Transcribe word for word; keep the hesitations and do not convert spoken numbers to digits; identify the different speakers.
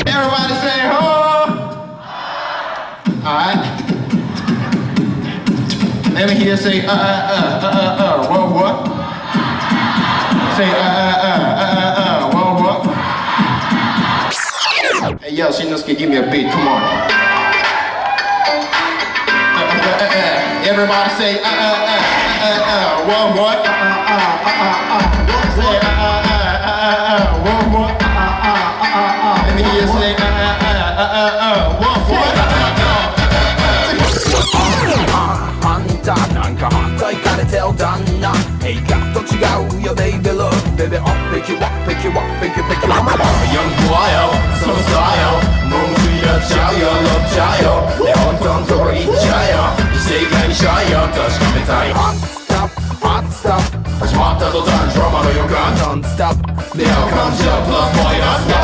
Speaker 1: Everybody say ho. Alright. Let me hear say uh uh uh uh uh uh what what? Say uh uh uh uh uh uh what what? Hey yo, Shinosuke, give me a beat, come on. Uh, uh, uh, uh. Everybody say uh uh uh uh uh uh what what? Uh uh uh uh uh. Say uh uh uh uh uh uh what what? Uh uh uh uh uh. Let me hear say uh uh uh uh uh uh what what? なんか反対かれてる旦那映画と違うよベイベロベベオッペキワッペキワッペキペキワッペキヤングワヨそのスタイル文句やっちゃうよロッちゃうよで本当のところ行っちゃうよ異世界にしちゃうよ確かめたい Hot stop, hot stop 始まった途端ドラマの予感 Don't stop 目を感じちゃうプラスボイラス